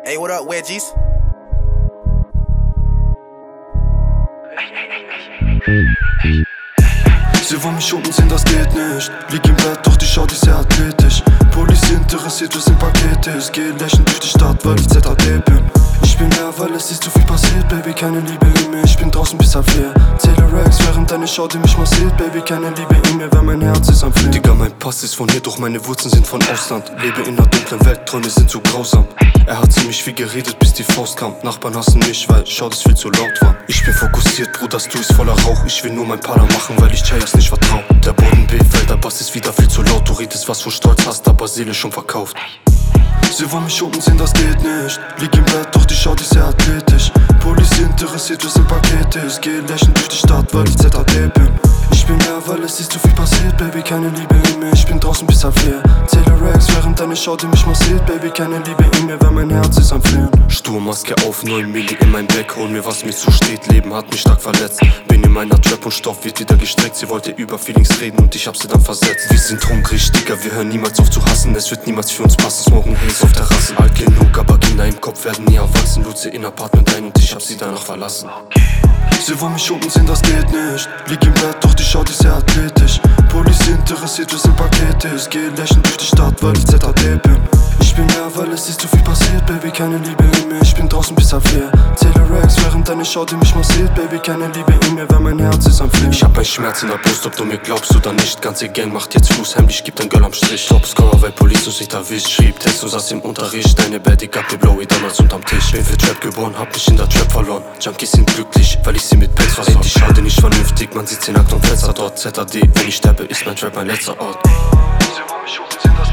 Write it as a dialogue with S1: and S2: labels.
S1: Hey, what up, Wedgies?
S2: Sie wollen mich unten sehen, das geht nicht. Lieg im Bett, doch die Schau, die sehr athletisch. Polizei interessiert, wir sind Pakete. Ich gehe lächelnd durch die Stadt, weil ich ZAD bin. Ich bin leer, weil es ist zu viel passiert, Baby, keine Liebe in mir. Ich bin draußen bis halb 4. Zähle Racks, während deine Schau, die mich massiert, Baby, keine Liebe in mir, weil mein Herz ist am Fliehen. Digga, mein Pass ist von hier, doch meine Wurzeln sind von Ausland. Lebe in einer dunklen Welt, Träume sind so grausam. Er hat ziemlich viel geredet, bis die Faust kam. Nachbarn hassen mich, weil Schau, das viel zu laut war. Ich bin fokussiert, Bruder, das Du ist voller Rauch. Ich will nur mein Pader machen, weil ich Chayas nicht vertrau. Der Boden bebt, weil der Bass ist wieder viel zu laut. Du redest, was du Stolz hast, aber Seele schon verkauft. Sie wollen mich unten sehen, das geht nicht. Lieg im Bett, doch die Schau, die sehr athletisch. Polizei interessiert, wir sind Pakete. Ich gehe lächelnd durch die Stadt, weil ich ZAD bin. Ich bin leer, weil es ist zu viel passiert, Baby, keine Liebe in mir. Ich bin draußen bis halb 4. Zähle Racks, während deine Schau, die mich massiert, Baby, keine Liebe in mir, weil mein Herz ist am Fliehen. Stur, Maske auf, 9 Milli in mein Back. Hol mir, was mir zusteht, Leben hat mich stark verletzt. Bin in meiner Trap und Stoff wird wieder gestreckt. Sie wollte über Feelings reden und ich hab sie dann versetzt. Wir sind hungrig, Digga, wir hören niemals auf zu hassen. Es wird niemals für uns passen, Smoken Haze auf Terrassen. Alt genug, aber Kinder im Kopf werden nie erwachsen. Lud sie in Apartment ein und ich hab sie danach verlassen. Sie wollen mich unten sehen, das geht nicht. Lieg im Bett, doch die Schau, die sehr athletisch. Polizei interessiert, wir sind Pakete. Ich gehe lächelnd durch die Stadt, weil ich ZAD bin. Ich bin leer, weil es ist zu viel passiert, Baby, keine Liebe in mir. Ich bin draußen bis halb 4. Zähle Racks, während deine Schau, die mich massiert, Baby, keine Liebe in mir, weil mein Herz ist am Fliehen. Ich hab einen Schmerz in der Brust, ob du mir glaubst oder nicht. Ganze Gang macht jetzt Fuß heimlich, gibt ein Girl am Strich. Topscorer, weil Police uns nicht erwischt. Schrieb Text und saß im Unterricht. Deine Bad, ich hab die Blowy damals unterm Tisch. Bin für Trap geboren, hab mich in der Trap verloren. Junkies sind glücklich, weil ich sie mit Pets versorge. Die Schade nicht vernünftig, man sieht sie nackt und Fenster dort. ZAD, wenn ich sterbe, ist mein Trap mein letzter Ort. Sie wollen mich unten sehen, das